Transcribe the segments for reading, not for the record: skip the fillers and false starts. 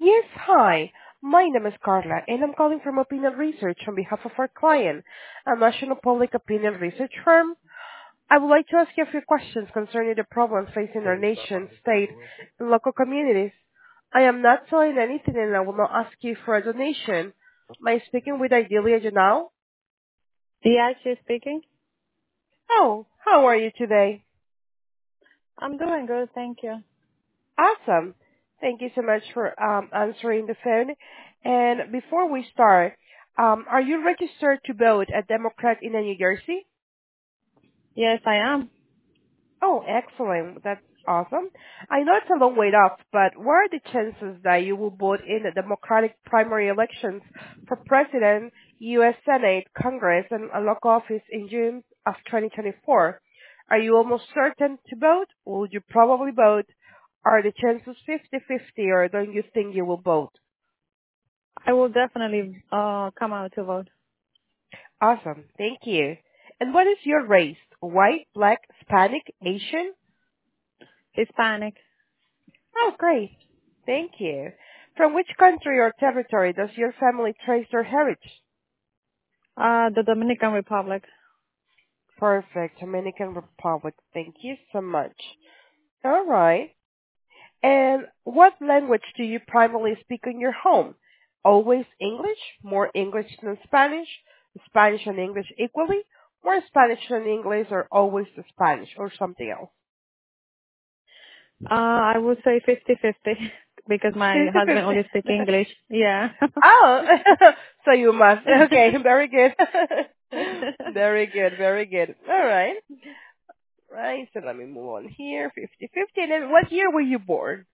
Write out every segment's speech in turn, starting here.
Yes, hi. My name is Carla, and I'm calling from Opinion Research on behalf of our client, a national public opinion research firm. I would like to ask you a few questions concerning the problems facing our nation, state, and local communities. I am not selling anything, and I will not ask you for a donation. Am I speaking with Idelia Janal? Yeah, she's speaking. Oh, how are you today? I'm doing good, thank you. Awesome. Thank you so much for answering the phone. And before we start, are you registered to vote a Democrat in New Jersey? Yes, I am. Oh, excellent. That's awesome. I know it's a long way off, but what are the chances that you will vote in the Democratic primary elections for President, U.S. Senate, Congress, and a local office in June of 2024? Are you almost certain to vote? Would you probably vote? Are the chances 50-50, or don't you think you will vote? I will definitely come out to vote. Awesome. Thank you. And what is your race? White, black, Hispanic, Asian? Hispanic. Oh, great. Thank you. From which country or territory does your family trace their heritage? The Dominican Republic. Perfect. Dominican Republic. Thank you so much. All right. And what language do you primarily speak in your home? Always English? More English than Spanish? Spanish and English equally? More Spanish than English, or always the Spanish or something else? I would say 50-50 because my husband 50-50. only speaks English. Yeah. Oh, so you must. Okay, very good. Very good, very good. All right. Right, so let me move on here. 50-50. And then what year were you born?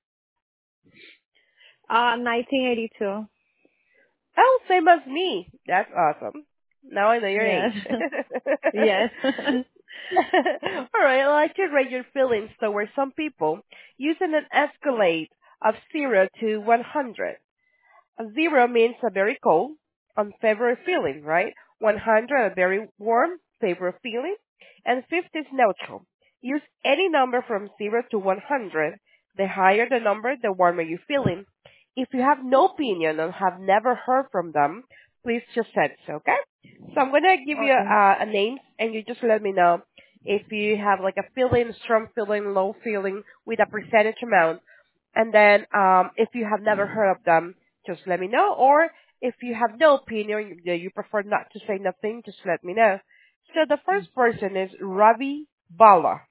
1982. Oh, same as me. That's awesome. Now I know your Yes. age. Yes. All right, I like to rate your feelings towards some people using an escalate of 0 to 100. A 0 means a very cold, unfavorable feeling, right? 100, a very warm, favorable feeling. And 50 is neutral. Use any number from 0 to 100. The higher the number, the warmer you're feeling. If you have no opinion and have never heard from them, please just say so, okay? So I'm going to give you Okay. a name, and you just let me know if you have like a feeling, strong feeling, low feeling with a percentage amount. And then if you have never heard of them, just let me know. Or if you have no opinion, you prefer not to say nothing, just let me know. So the first person is Ravi Bala.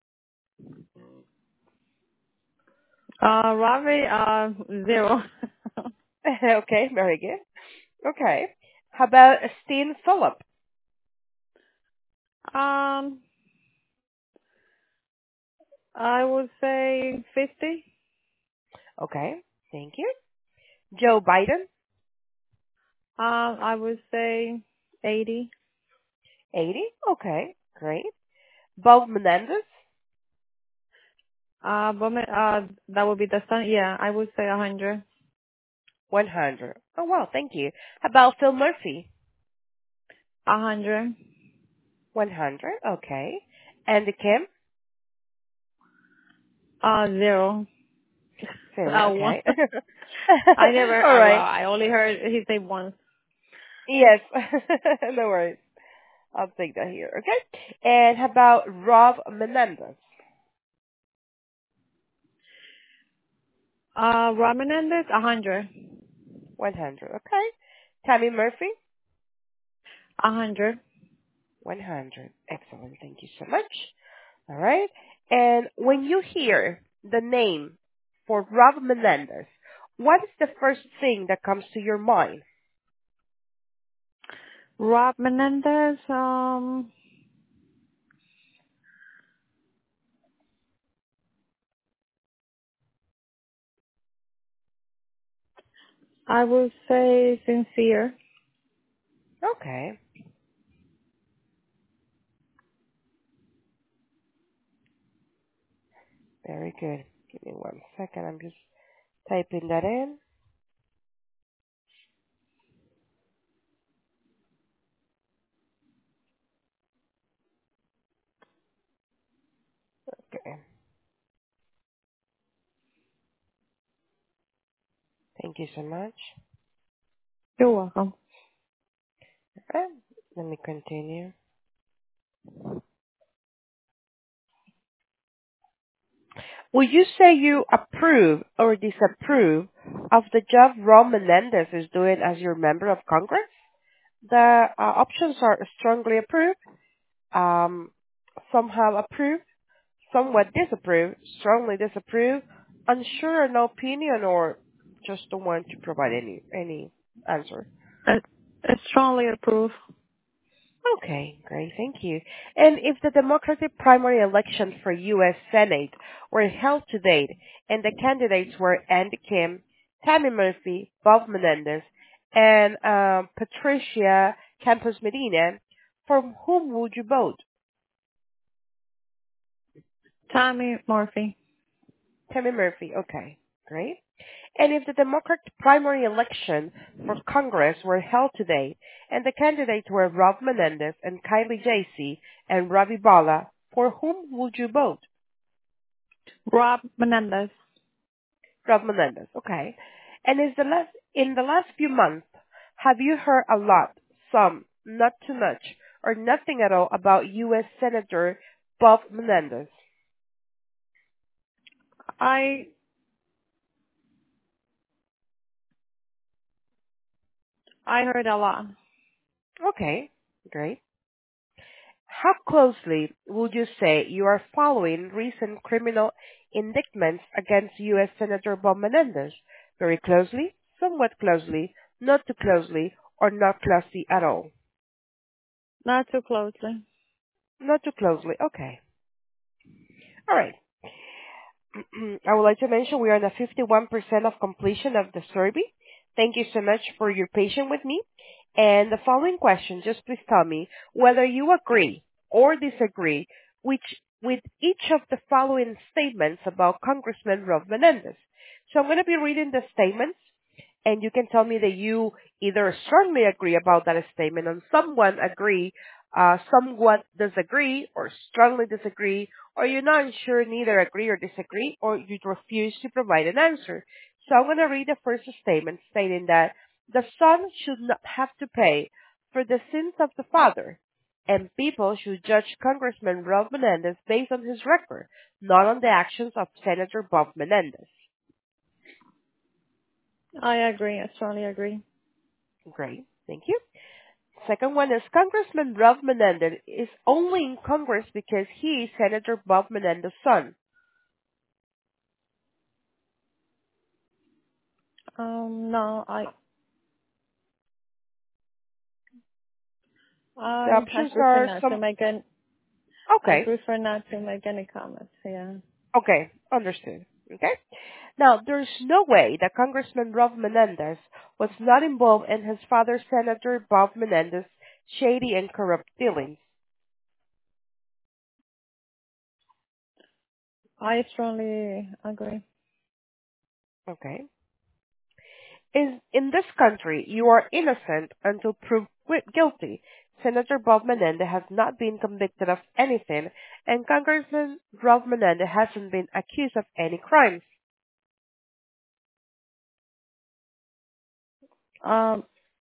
Ravi, 0. Okay, very good. Okay. How about Steen Phillip? um, I would say 50. Okay, thank you. Joe Biden, I would say 80. 80. Okay, great. Bob Menendez, That would be the sun. Yeah, I would say 100. 100. Oh, wow, thank you. How about Phil Murphy? 100. 100. Okay. Andy Kim? 0. 0. 1. Okay. I never. All Well, right. I only heard he say once. Yes. No worries. I'll take that here. Okay. And how about Rob Menendez? Rob Menendez, 100. 100. Okay. Tammy Murphy? 100. 100. Excellent. Thank you so much. All right. And when you hear the name for Rob Menendez, what is the first thing that comes to your mind? Rob Menendez. I would say sincere. Okay. Very good. Give me 1 second. I'm just typing that in. Okay. Thank you so much. You're welcome. Okay, let me continue. Would you say you approve or disapprove of the job Ron Menendez is doing as your member of Congress? The options are strongly approved, um, somehow approved, somewhat disapprove, strongly disapprove, unsure, no opinion, or just don't want to provide any answer. I, I strongly approve. Okay, great, thank you. And if the Democratic primary election for U.S. Senate were held to date and the candidates were Andy Kim, Tammy Murphy, Bob Menendez, and Patricia Campos Medina, for whom would you vote? Tommy Murphy. Tammy Murphy, okay, great. And if the Democratic primary election for Congress were held today and the candidates were Rob Menendez and Kylie J.C. and Ravi Bala, for whom would you vote? Rob Menendez. Rob Menendez, okay. And in the last few months, have you heard a lot, some, not too much, or nothing at all about U.S. Senator Bob Menendez? I I heard a lot. Okay, great. How closely would you say you are following recent criminal indictments against U.S. Senator Bob Menendez? Very closely, somewhat closely, not too closely, or not closely at all? Not too closely. Not too closely. Okay. All right. I would like to mention we are at 51% of completion of the survey. Thank you so much for your patience with me. And the following question, just please tell me whether you agree or disagree which, with each of the following statements about Congressman Rob Menendez. So I'm going to be reading the statements and you can tell me that you either strongly agree about that statement and someone agree, somewhat disagree, or strongly disagree, or you're not sure, neither agree or disagree, or you refuse to provide an answer. So I'm going to read the first statement stating that the son should not have to pay for the sins of the father, and people should judge Congressman Rob Menendez based on his record, not on the actions of Senator Bob Menendez. I agree. I strongly agree. Great, thank you. Second one is Congressman Rob Menendez is only in Congress because he is Senator Bob Menendez's son. No, The I options prefer are not to some. make an I Okay, prefer not to make any comments. Yeah. okay, understood. Okay. Now, there's no way that Congressman Rob Menendez was not involved in his father, Senator Bob Menendez's shady and corrupt dealings. I strongly agree. Okay. In this country, you are innocent until proved guilty. Senator Bob Menendez has not been convicted of anything, and Congressman Rob Menendez hasn't been accused of any crimes. Um,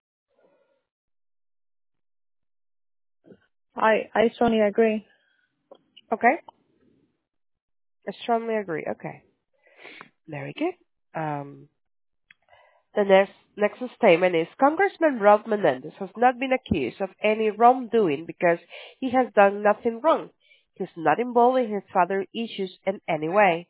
I strongly agree. Okay? I strongly agree. Okay. Very good. Um, the next statement is Congressman Rob Menendez has not been accused of any wrongdoing because he has done nothing wrong. He's not involved in his father's issues in any way.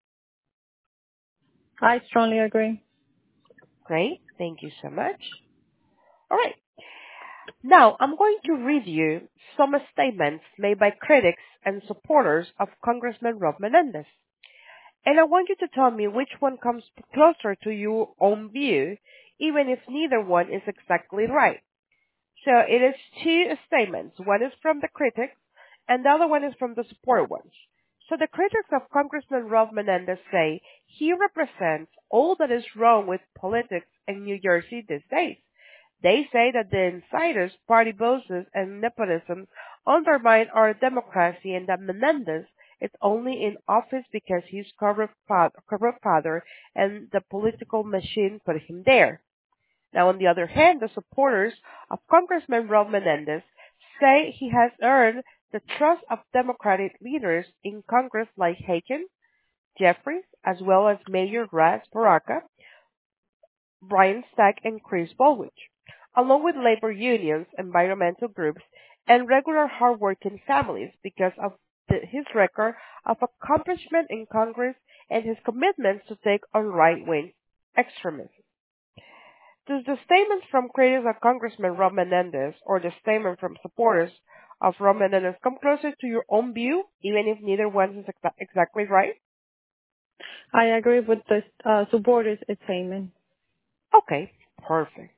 I strongly agree. Great. Thank you so much. All right. Now, I'm going to read you some statements made by critics and supporters of Congressman Rob Menendez. And I want you to tell me which one comes closer to your own view, even if neither one is exactly right. So it is two statements. One is from the critics, and the other one is from the supporter ones. So the critics of Congressman Rob Menendez say he represents all that is wrong with politics in New Jersey these days. They say that the insiders, party bosses, and nepotism undermine our democracy and that Menendez It's only in office because his corrupt father and the political machine put him there. Now, on the other hand, the supporters of Congressman Rob Menendez say he has earned the trust of Democratic leaders in Congress like Haken, Jeffries, as well as Mayor Ras Baraka, Brian Stack, and Chris Baldwin, along with labor unions, environmental groups, and regular hardworking families because of his record of accomplishment in Congress and his commitments to take on right-wing extremism. Does the statements from critics of Congressman Rob Menendez or the statement from supporters of Rob Menendez come closer to your own view, even if neither one is exactly right? I agree with the supporters' statement. Okay, perfect.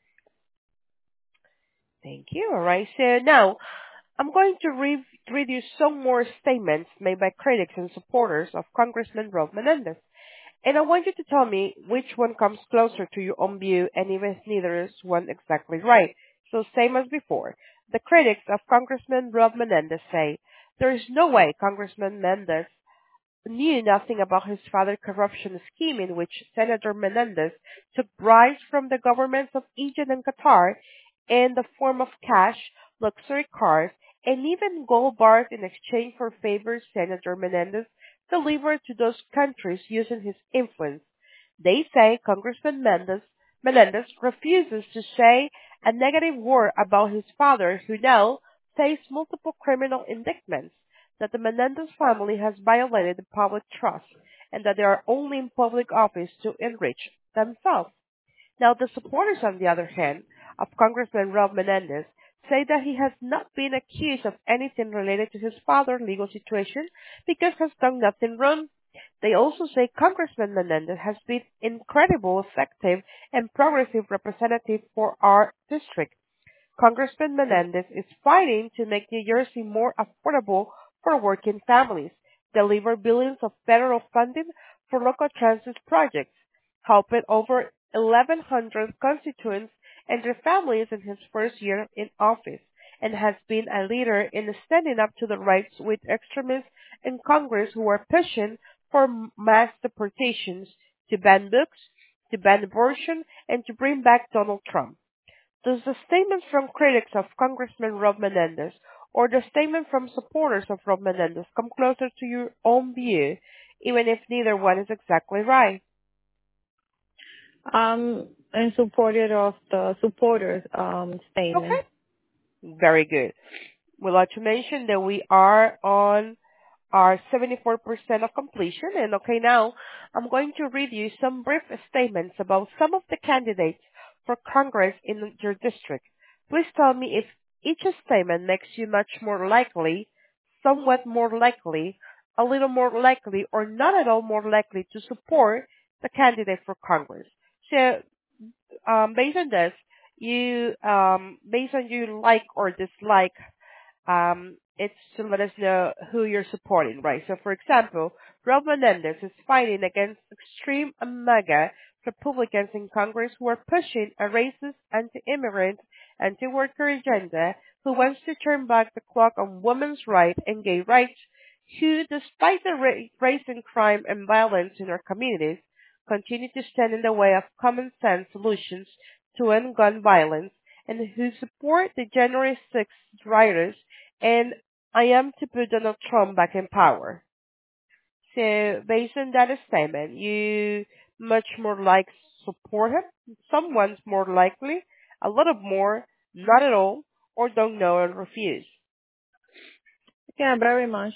Thank you. All right. So now I'm going to read you some more statements made by critics and supporters of Congressman Rob Menendez. And I want you to tell me which one comes closer to your own view and even if neither is one exactly right. So same as before. The critics of Congressman Rob Menendez say, there is no way Congressman Menendez knew nothing about his father's corruption scheme in which Senator Menendez took bribes from the governments of Egypt and Qatar in the form of cash, luxury cars, and even gold bars in exchange for favors Senator Menendez delivered to those countries using his influence. They say Congressman Menendez refuses to say a negative word about his father, who now faces multiple criminal indictments, that the Menendez family has violated the public trust, and that they are only in public office to enrich themselves. Now, the supporters, on the other hand, of Congressman Rob Menendez say that he has not been accused of anything related to his father's legal situation because he has done nothing wrong. They also say Congressman Menendez has been incredible, effective, and progressive representative for our district. Congressman Menendez is fighting to make New Jersey more affordable for working families, deliver billions of federal funding for local transit projects, helping over 1,100 constituents and their families in his first year in office, and has been a leader in standing up to the rights with extremists in Congress who are pushing for mass deportations, to ban books, to ban abortion, and to bring back Donald Trump. Does the statement from critics of Congressman Rob Menendez or the statement from supporters of Rob Menendez come closer to your own view, even if neither one is exactly right? In support of the supporters' statement. Okay, very good. We'd like to mention that we are on our 74% of completion. And okay, now I'm going to read you some brief statements about some of the candidates for Congress in your district. Please tell me if each statement makes you much more likely, somewhat more likely, a little more likely, or not at all more likely to support the candidate for Congress. So, based on this, based on you like or dislike it's to let us know who you're supporting, right? So, for example, Rob Menendez is fighting against extreme MAGA Republicans in Congress who are pushing a racist, anti-immigrant, anti-worker agenda, who wants to turn back the clock on women's rights and gay rights, who, despite the rising crime and violence in our communities, continue to stand in the way of common sense solutions to end gun violence, and who support the January 6th rioters and I am to put Donald Trump back in power. So based on that statement, you much more like support him. Someone's more likely, a little more, not at all, or don't know and refuse. Yeah, very much.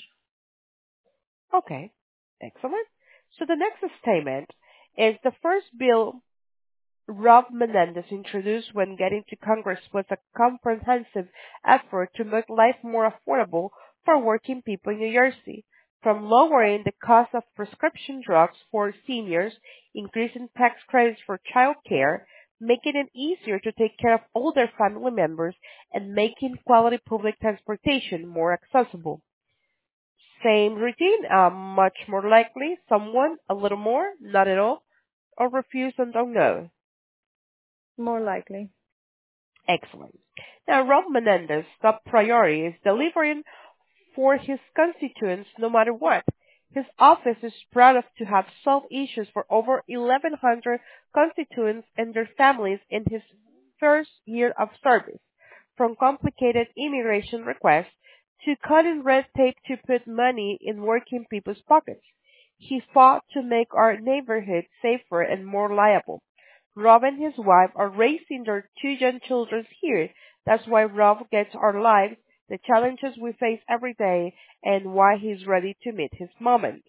Okay, excellent. So the next statement is the first bill Rob Menendez introduced when getting to Congress was a comprehensive effort to make life more affordable for working people in New Jersey, from lowering the cost of prescription drugs for seniors, increasing tax credits for child care, making it easier to take care of older family members, and making quality public transportation more accessible. Same routine, much more likely, someone, a little more, not at all, or refuse and don't know. More likely. Excellent. Now, Rob Menendez's top priority is delivering for his constituents no matter what. His office is proud of to have solved issues for over 1,100 constituents and their families in his first year of service, from complicated immigration requests to cutting red tape to put money in working people's pockets. He fought to make our neighborhood safer and more liable. Rob and his wife are raising their two young children here. That's why Rob gets our lives, the challenges we face every day, and why he's ready to meet his moment.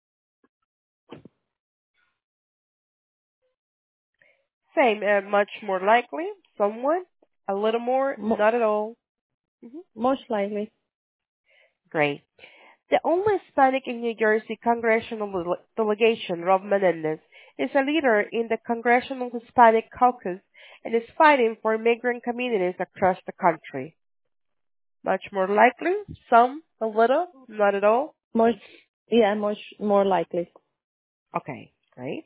Same, much more likely, someone, a little more, Mo- not at all. Mhm. Most likely. Great. The only Hispanic in New Jersey congressional delegation, Rob Menendez, is a leader in the Congressional Hispanic Caucus and is fighting for migrant communities across the country. Much more likely, some, a little, not at all. Most, yeah, much more likely. Okay, great.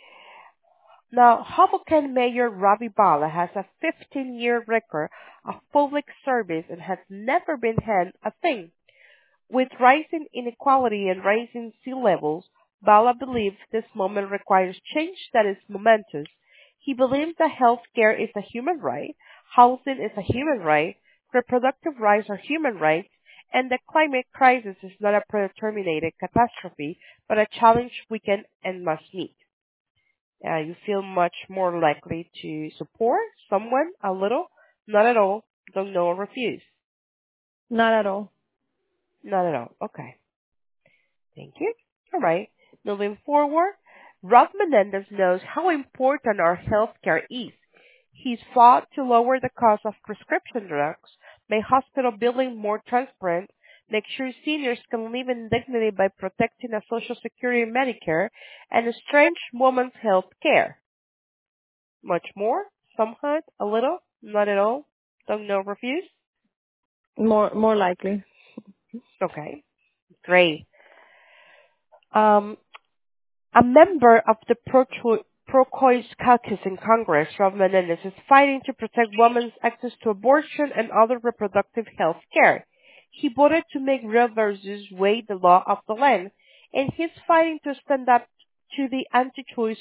Now, Hoboken Mayor Ravi Bala has a 15-year record of public service and has never been handed a thing. With rising inequality and rising sea levels, Bala believes this moment requires change that is momentous. He believes that health care is a human right, housing is a human right, reproductive rights are human rights, and the climate crisis is not a predetermined catastrophe, but a challenge we can and must meet. You feel much more likely to support someone a little, not at all, don't know or refuse. Not at all. Not at all. Okay. Thank you. All right. Moving forward, Rob Menendez knows how important our healthcare is. He's fought to lower the cost of prescription drugs, make hospital billing more transparent, make sure seniors can live in dignity by protecting a Social Security and Medicare, and strengthen women's health care. Much more, somewhat, a little, not at all, don't know, refuse. More likely. Okay, great. Um, A member of the pro-choice caucus in Congress, Rob Menendez, is fighting to protect women's access to abortion and other reproductive health care. He voted to make Roe versus Wade the law of the land, and he's fighting to stand up to the anti-choice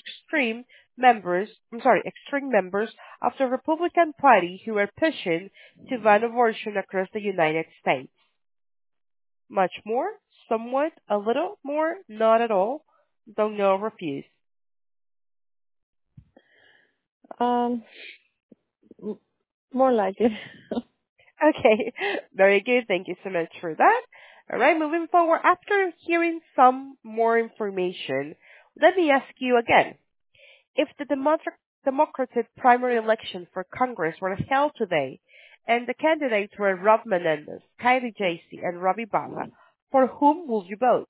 extreme members of the Republican Party who are pushing to ban abortion across the United States. Much more, somewhat, a little more, not at all, don't know, refuse. Um, m- More likely. Okay, very good. Thank you so much for that. All right, moving forward, after hearing some more information, let me ask you again. If the Democratic primary election for Congress were held today, and the candidates were Rob Menendez, Kylie Jasey, and Robbie Bala, for whom would you vote?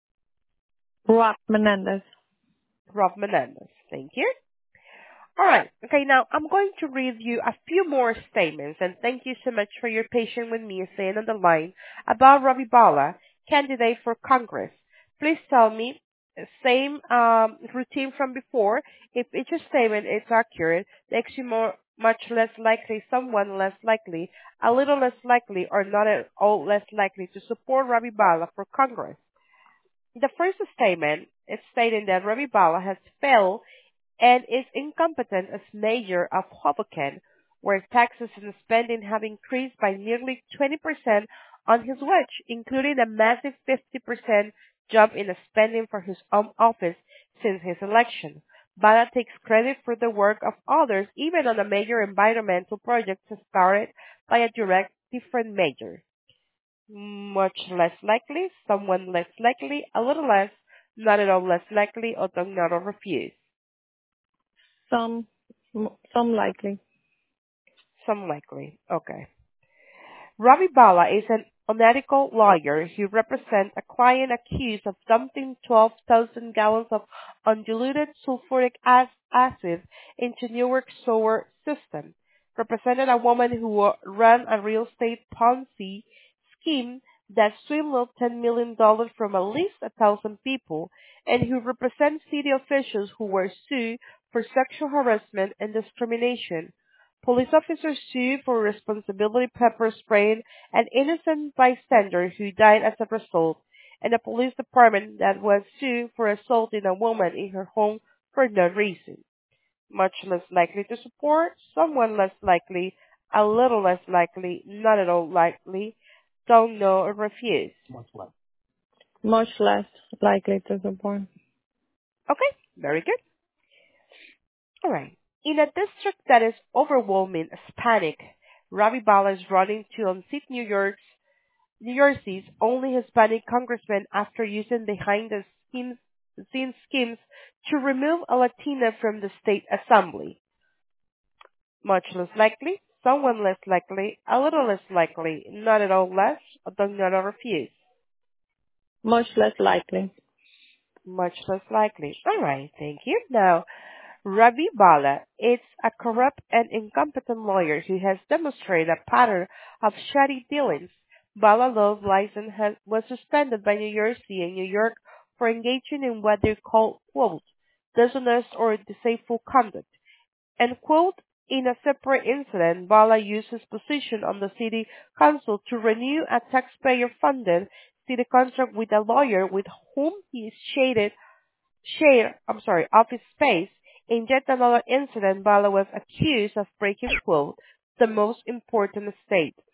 Rock Menendez. Rob Menendez. Thank you. All right. Okay, now I'm going to read you a few more statements, and thank you so much for your patience with me staying on the line about Ravi Bala, candidate for Congress. Please tell me, same routine from before, if each statement is accurate, makes you much less likely, someone less likely, a little less likely, or not at all less likely to support Ravi Bala for Congress. The first statement is stating that Ravi Bala has failed and is incompetent as mayor of Hoboken, where taxes and spending have increased by nearly 20% on his watch, including a massive 50% jump in spending for his own office since his election. Bala takes credit for the work of others, even on a major environmental project started by a direct different mayor. Much less likely, someone less likely, a little less, not at all less likely, or don't not or refuse. Some, some likely. Some likely. Okay. Ravi Bala is an unethical lawyer who represents a client accused of dumping 12,000 gallons of undiluted sulfuric acid into Newark's sewer system. Represented a woman who ran a real estate Ponzi scheme that swindled $10 million from at least 1,000 people, and who represents city officials who were sued for sexual harassment and discrimination. Police officer sued for responsibility pepper spraying an innocent bystander who died as a result, and a police department that was sued for assaulting a woman in her home for no reason. Much less likely to support, someone less likely, a little less likely, not at all likely, don't know or refuse. Much less likely to support. Okay, very good. All right. In a district that is overwhelming Hispanic, Ravi Bala is running to unseat New Jersey's only Hispanic congressman after using behind the scenes schemes to remove a Latina from the state assembly. Much less likely, someone less likely, a little less likely, not at all less, or don't not refuse. Much less likely. Much less likely. All right, thank you. Now, Ravi Bala is a corrupt and incompetent lawyer who has demonstrated a pattern of shady dealings. Bala Law's license was suspended by New Jersey and New York for engaging in what they call, quote, dishonest or deceitful conduct. And, quote, in a separate incident, Bala used his position on the city council to renew a taxpayer-funded city contract with a lawyer with whom he shared office space. In yet another incident, Bala was accused of breaking, quote, the most important state